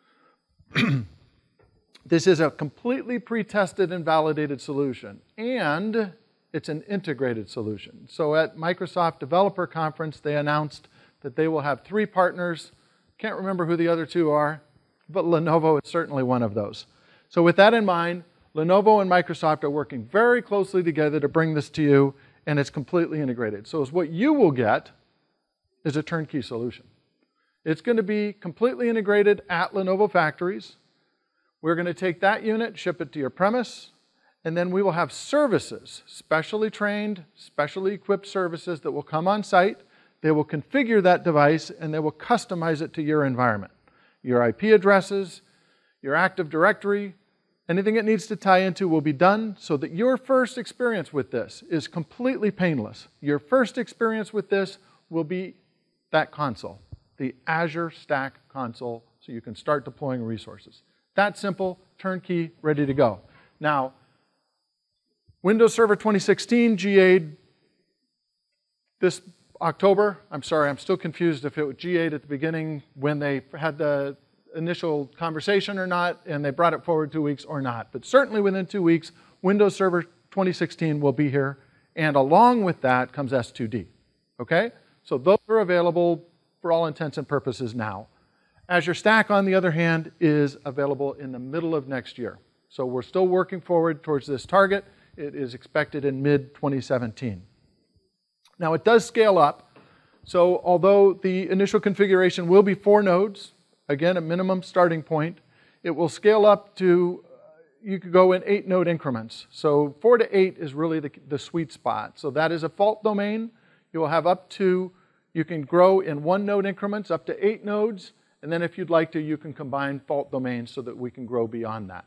This is a completely pre-tested and validated solution, and it's an integrated solution. So at Microsoft Developer Conference, they announced that they will have 3 partners. Can't remember who the other 2 are, but Lenovo is certainly one of those. So with that in mind, Lenovo and Microsoft are working very closely together to bring this to you, and it's completely integrated. So what you will get is a turnkey solution. It's going to be completely integrated at Lenovo factories. We're going to take that unit, ship it to your premise, and then we will have services, specially trained, specially equipped services that will come on site. They will configure that device, and they will customize it to your environment. Your IP addresses, your Active Directory, anything it needs to tie into will be done so that your first experience with this is completely painless. Your first experience with this will be that console, the Azure Stack console, so you can start deploying resources. That simple, turnkey, ready to go. Now, Windows Server 2016 GA'd this October. I'm sorry, I'm still confused if it was GA'd at the beginning when they had the initial conversation or not, and they brought it forward 2 weeks or not. But certainly within 2 weeks, Windows Server 2016 will be here, and along with that comes S2D. Okay? So those are available for all intents and purposes now. Azure Stack, on the other hand, is available in the middle of next year. So we're still working forward towards this target. It is expected in mid-2017. Now it does scale up. So although the initial configuration will be 4 nodes, again a minimum starting point, it will scale up to, you could go in 8-node increments. So 4 to 8 is really the sweet spot. So that is a fault domain. You will have up to, you can grow in 1-node increments up to 8 nodes. And then if you'd like to, you can combine fault domains so that we can grow beyond that.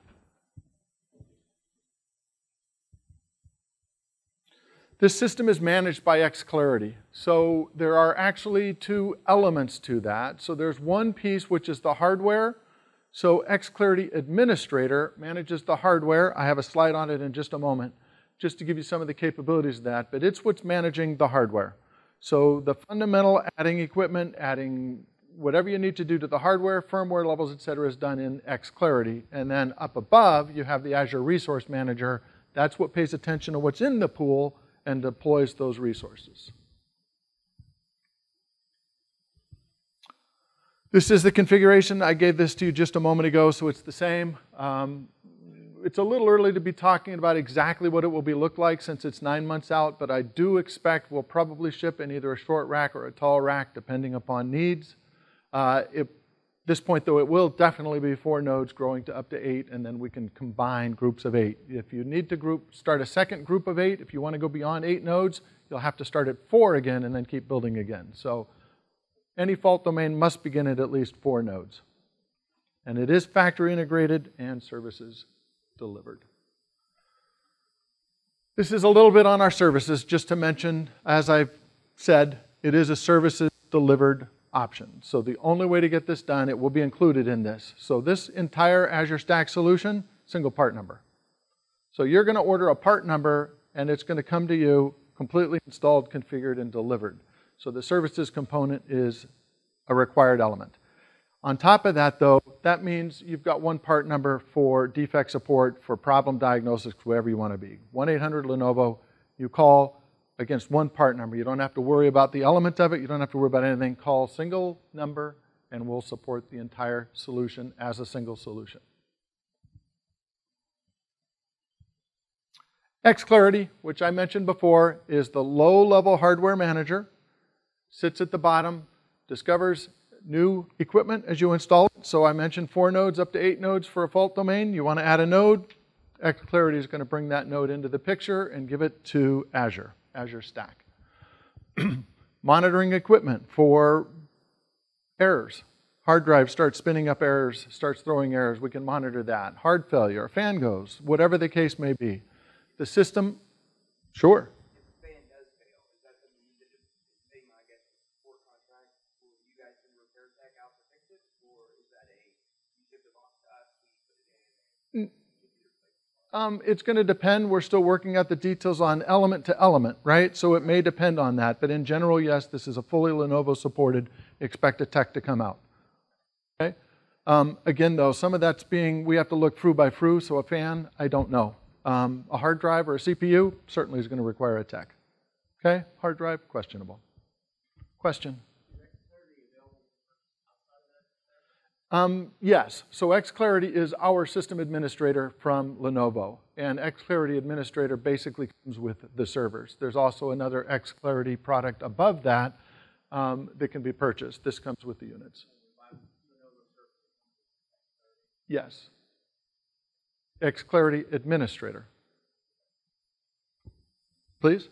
This system is managed by xClarity. So there are actually 2 elements to that. So there's one piece which is the hardware. So xClarity Administrator manages the hardware. I have a slide on it in just a moment, just to give you some of the capabilities of that. But it's what's managing the hardware. So the fundamental adding equipment, adding whatever you need to do to the hardware, firmware levels, et cetera, is done in xClarity. And then up above, you have the Azure Resource Manager. That's what pays attention to what's in the pool and deploys those resources. This is the configuration. I gave this to you just a moment ago, so it's the same. It's a little early to be talking about exactly what it will look like since it's 9 months out, but I do expect we'll probably ship in either a short rack or a tall rack, depending upon needs. At this point, though, it will definitely be 4 nodes growing to up to 8, and then we can combine groups of 8. If you need to start a second group of 8, if you want to go beyond 8 nodes, you'll have to start at 4 again and then keep building again. So any fault domain must begin at least 4 nodes. And it is factory integrated and services delivered. This is a little bit on our services, just to mention, as I've said, it is a services delivered option. So the only way to get this done, it will be included in this. So this entire Azure Stack solution, single part number. So you're going to order a part number, and it's going to come to you completely installed, configured, and delivered. So the services component is a required element. On top of that, though, that means you've got 1 part number for defect support, for problem diagnosis, wherever you want to be. 1-800-Lenovo, you call against 1 part number. You don't have to worry about the element of it. You don't have to worry about anything. Call single number, and we'll support the entire solution as a single solution. xClarity, which I mentioned before, is the low-level hardware manager. Sits at the bottom, discovers new equipment as you install it. So I mentioned 4 nodes up to 8 nodes for a fault domain. You want to add a node, xClarity is going to bring that node into the picture and give it to Azure Stack. Monitoring equipment for errors. Hard drive starts spinning up errors, starts throwing errors. We can monitor that. Hard failure, a fan goes, whatever the case may be. The system, sure. It's going to depend. We're still working out the details on element to element, right? So it may depend on that. But in general, yes, this is a fully Lenovo supported. Expect a tech to come out. Okay? Again, though, some of that's we have to look through by through. So a fan, I don't know. A hard drive or a CPU certainly is going to require a tech. Okay? Hard drive, questionable. Question? Yes, so xClarity is our system administrator from Lenovo. And xClarity Administrator basically comes with the servers. There's also another xClarity product above that that can be purchased. This comes with the units. Yes. xClarity Administrator. Please?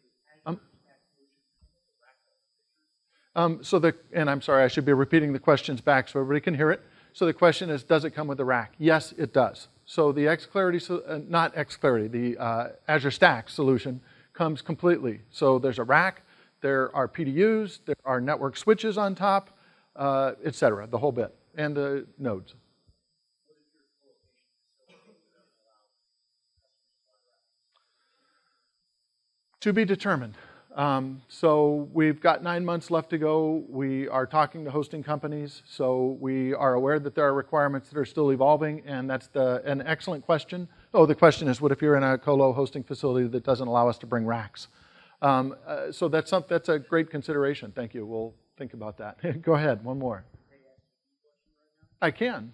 And I'm sorry, I should be repeating the questions back so everybody can hear it. So the question is, does it come with a rack? Yes, it does. So the xClarity, not xClarity, the Azure Stack solution comes completely. So there's a rack, there are PDUs, there are network switches on top, et cetera, the whole bit, and the nodes. To be determined. So we've got 9 months left to go. We are talking to hosting companies, so we are aware that there are requirements that are still evolving, and that's an excellent question. Oh, the question is, what if you're in a colo hosting facility that doesn't allow us to bring racks? So that's a great consideration. Thank you. We'll think about that. Go ahead, one more. I can.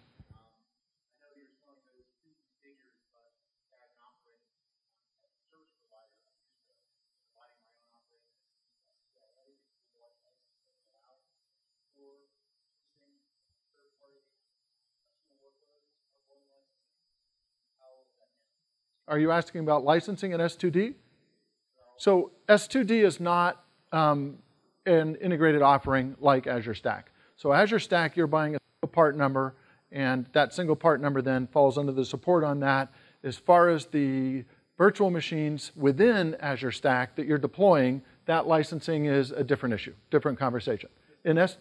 Are you asking about licensing in S2D? So S2D is not an integrated offering like Azure Stack. So Azure Stack, you're buying a single part number, and that single part number then falls under the support on that. As far as the virtual machines within Azure Stack that you're deploying, that licensing is a different issue, different conversation. In S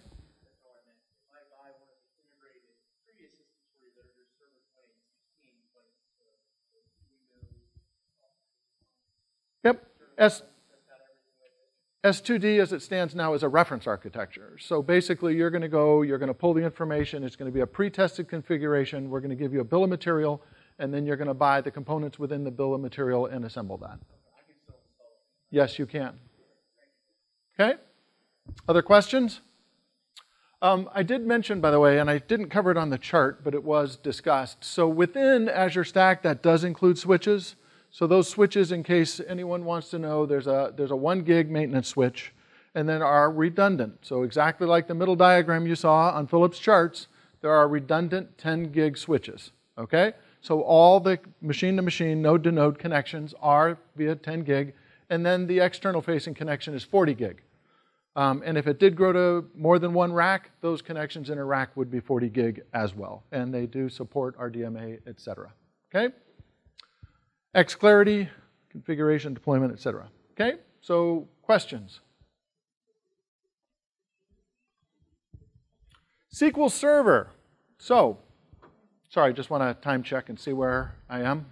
Yep. S2D as it stands now is a reference architecture. So basically you're going to pull the information, it's going to be a pre-tested configuration, we're going to give you a bill of material, and then you're going to buy the components within the bill of material and assemble that. Yes, you can. Okay? Other questions? I did mention, by the way, and I didn't cover it on the chart, but it was discussed. So within Azure Stack, that does include switches. So those switches, in case anyone wants to know, there's a 1 gig maintenance switch, and then are redundant. So exactly like the middle diagram you saw on Philip's charts, there are redundant 10 gig switches, okay? So all the machine-to-machine, node-to-node connections are via 10 gig, and then the external-facing connection is 40 gig. And if it did grow to more than one rack, those connections in a rack would be 40 gig as well. And they do support RDMA, et cetera, okay? xClarity, configuration, deployment, et cetera. Okay, so questions? SQL Server. So, sorry, just want to time check and see where I am.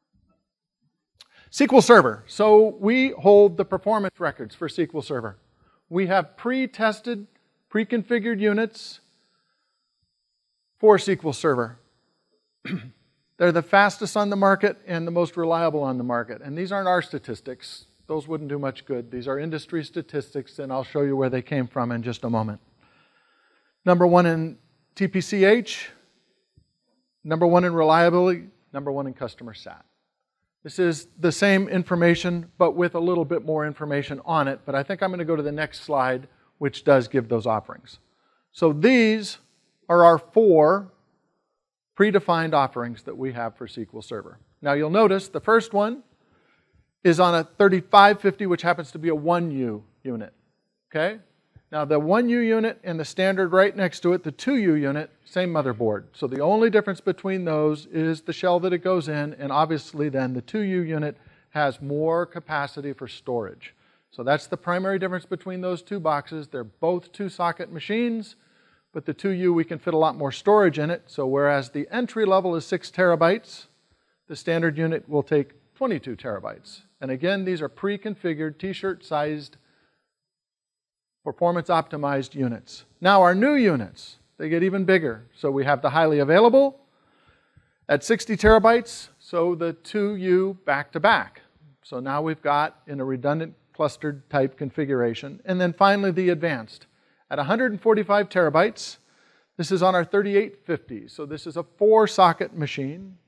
SQL Server. So we hold the performance records for SQL Server. We have pre-tested, pre-configured units for SQL Server. They're the fastest on the market and the most reliable on the market. And these aren't our statistics. Those wouldn't do much good. These are industry statistics, and I'll show you where they came from in just a moment. Number 1 in TPCH, number 1 in reliability, number 1 in customer sat. This is the same information, but with a little bit more information on it. But I think I'm going to go to the next slide, which does give those offerings. So these are our 4 predefined offerings that we have for SQL Server. Now you'll notice the first one is on a 3550, which happens to be a 1U unit, okay? Now the 1U unit and the standard right next to it, the 2U unit, same motherboard. So the only difference between those is the shell that it goes in, and obviously then the 2U unit has more capacity for storage. So that's the primary difference between those two boxes. They're both 2-socket machines, but the 2U, we can fit a lot more storage in it. So whereas the entry level is 6 terabytes, the standard unit will take 22 terabytes. And again, these are pre-configured, t-shirt sized, performance optimized units. Now our new units, they get even bigger. So we have the highly available at 60 terabytes, so the 2U back to back. So now we've got in a redundant clustered type configuration. And then finally the advanced. At 145 terabytes, This is on our 3850. So this is a 4-socket machine.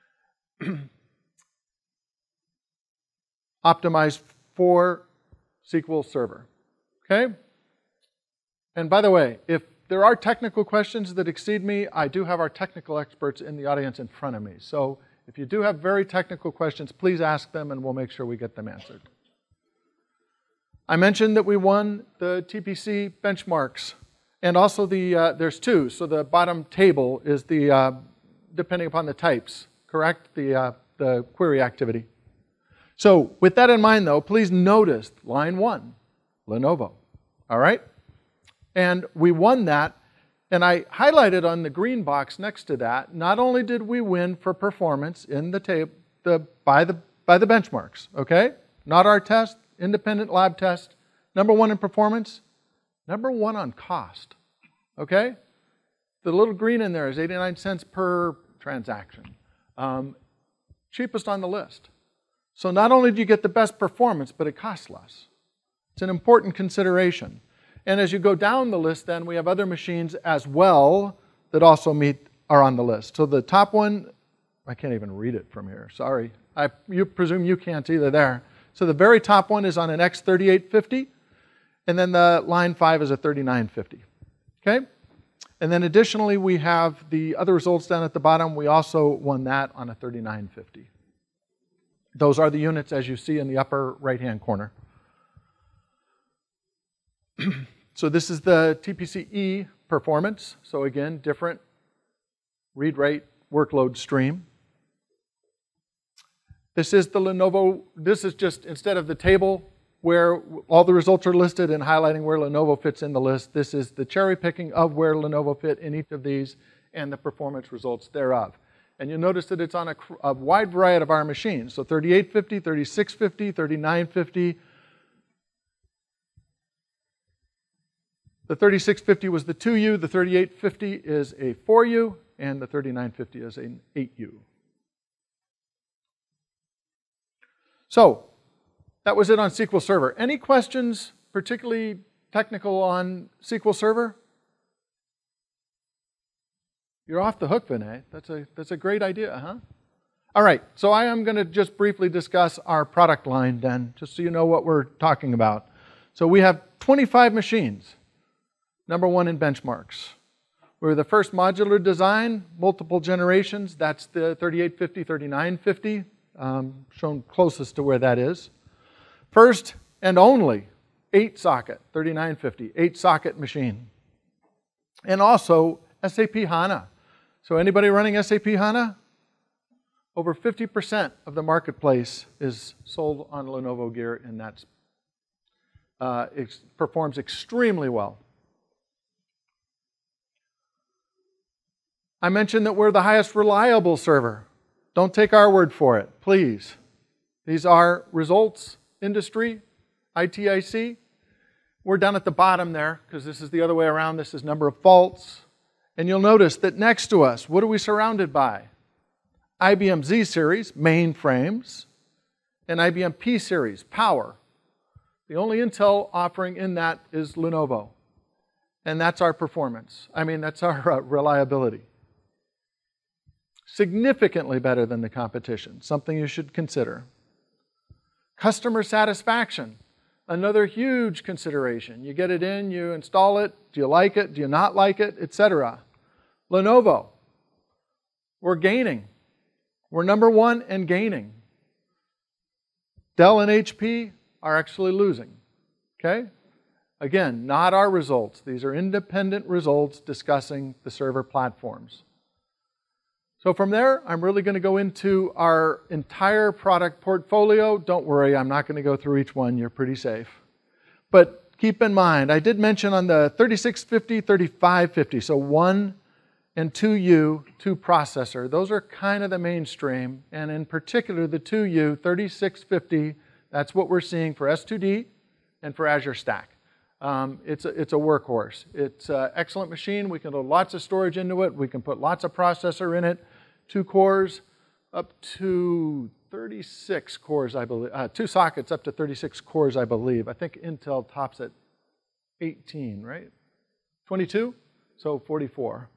Optimized for SQL Server. Okay? And by the way, if there are technical questions that exceed me, I do have our technical experts in the audience in front of me. So if you do have very technical questions, please ask them and we'll make sure we get them answered. I mentioned that we won the TPC benchmarks. And also there's two. So the bottom table is the, depending upon the types, correct? The query activity. So with that in mind though, please notice line 1, Lenovo. All right? And we won that, and I highlighted on the green box next to that, not only did we win for performance in the by the benchmarks, okay? Not our test, independent lab test. Number 1 in performance, number 1 on cost, okay? The little green in there is 89 cents per transaction. Cheapest on the list. So not only do you get the best performance, but it costs less. It's an important consideration. And as you go down the list, then we have other machines as well that also are on the list. So the top one, I can't even read it from here, sorry. You presume you can't either there. So the very top one is on an X3850, and then the line 5 is a 3950. Okay? And then additionally, we have the other results down at the bottom. We also won that on a 3950. Those are the units as you see in the upper right-hand corner. So this is the TPC-E performance. So again, different read rate workload stream. This is the Lenovo, this is just, instead of the table where all the results are listed and highlighting where Lenovo fits in the list, this is the cherry picking of where Lenovo fit in each of these and the performance results thereof. And you'll notice that it's on a wide variety of our machines. So 3850, 3650, 3950. The 3650 was the 2U, the 3850 is a 4U, and the 3950 is an 8U. So, that was it on SQL Server. Any questions, particularly technical on SQL Server? You're off the hook, Vinay. That's a great idea, huh? All right, so I am going to just briefly discuss our product line then, just so you know what we're talking about. So we have 25 machines. Number 1 in benchmarks. We're the first modular design, multiple generations. That's the 3850, 3950, shown closest to where that is. First and only 8-socket, 3950, 8-socket machine. And also SAP HANA. So anybody running SAP HANA? Over 50% of the marketplace is sold on Lenovo gear, and that performs extremely well. I mentioned that we're the highest reliable server. Don't take our word for it, please. These are results, industry, ITIC. We're down at the bottom there, because this is the other way around. This is number of faults. And you'll notice that next to us, what are we surrounded by? IBM Z series, mainframes, and IBM P series, power. The only Intel offering in that is Lenovo. And that's our performance. I mean, that's our reliability. Significantly better than the competition, something you should consider. Customer satisfaction, another huge consideration. You get it in, you install it, do you like it, do you not like it, etc. Lenovo, we're gaining. We're number 1 and gaining. Dell and HP are actually losing, okay? Again, not our results. These are independent results discussing the server platforms. So from there, I'm really going to go into our entire product portfolio. Don't worry, I'm not going to go through each one. You're pretty safe. But keep in mind, I did mention on the 3650, 3550, so 1 and 2U, 2 processor. Those are kind of the mainstream. And in particular, the 2U, 3650, that's what we're seeing for S2D and for Azure Stack. It's a workhorse. It's an excellent machine. We can load lots of storage into it. We can put lots of processor in it. 2 cores up to 36 cores, I believe. 2 sockets up to 36 cores, I believe. I think Intel tops at 18, right? 22? So 44.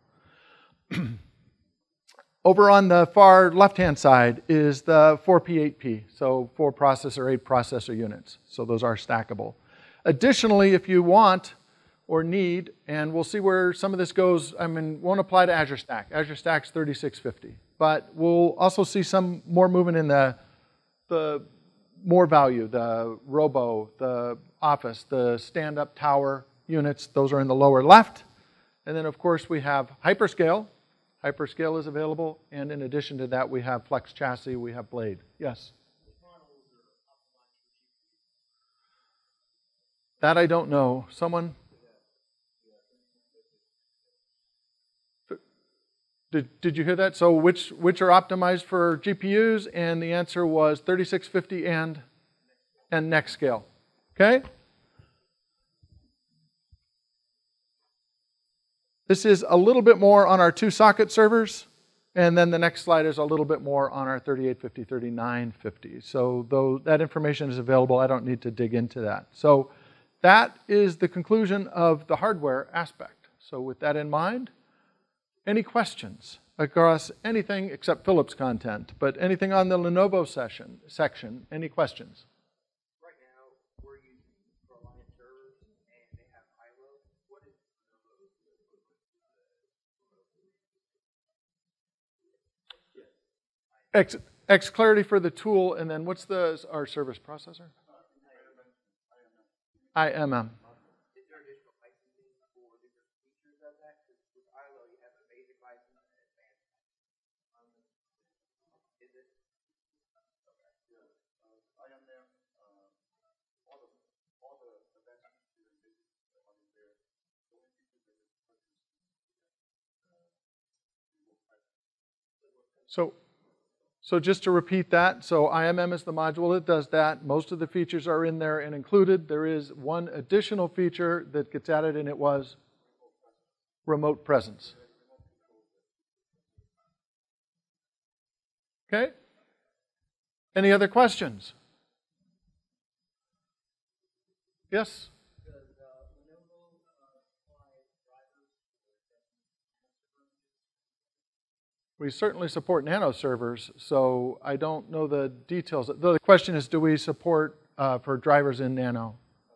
Over on the far left-hand side is the 4P, 8P, so 4 processor, 8 processor units. So those are stackable. Additionally, if you want or need, and we'll see where some of this goes, won't apply to Azure Stack. Azure Stack's 3650. But we'll also see some more movement in the more value, the Robo, the Office, the stand-up tower units. Those are in the lower left. And then, of course, we have Hyperscale. Hyperscale is available. And in addition to that, we have Flex Chassis, we have Blade. Yes? That I don't know. Someone? Did you hear that? So which are optimized for GPUs? And the answer was 3650 and NextScale. Okay? This is a little bit more on our 2-socket servers. And then the next slide is a little bit more on our 3850, 3950. So though that information is available, I don't need to dig into that. So that is the conclusion of the hardware aspect. So with that in mind, any questions across anything except Philips content, but anything on the Lenovo section, any questions? Right now, we're using ProLiant servers, and they have ILO. What is Lenovo? Xclarity for the tool, and then what's our service processor? IMM. Is there additional licensing for different features of that? Because with ILO, you have a basic license and an advanced license. Is it? Okay. Yeah. IMM, all the advanced features are in there. The only feature that is purchased So just to repeat that, so IMM is the module that does that. Most of the features are in there and included. There is one additional feature that gets added, and it was remote presence. Okay? Any other questions? Yes? We certainly support nano servers, so I don't know the details. The question is, do we support for drivers in nano?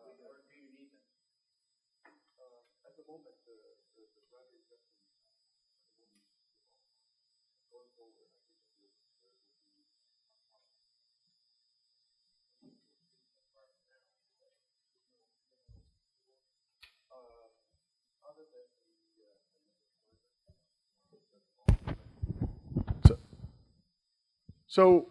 So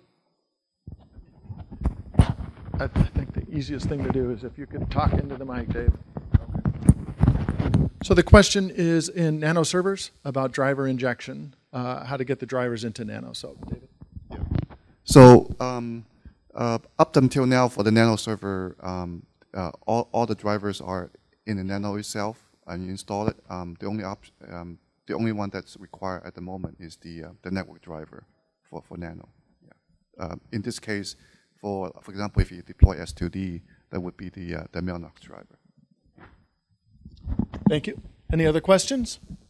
I think the easiest thing to do is if you could talk into the mic, Dave. Okay. So the question is in nano servers about driver injection, how to get the drivers into nano. So, David. Yeah. So up until now for the nano server, all the drivers are in the nano itself, and you install it. The only one that's required at the moment is the network driver for nano. In this case, for example, if you deploy S2D, that would be the Mellanox driver. Thank you. Any other questions?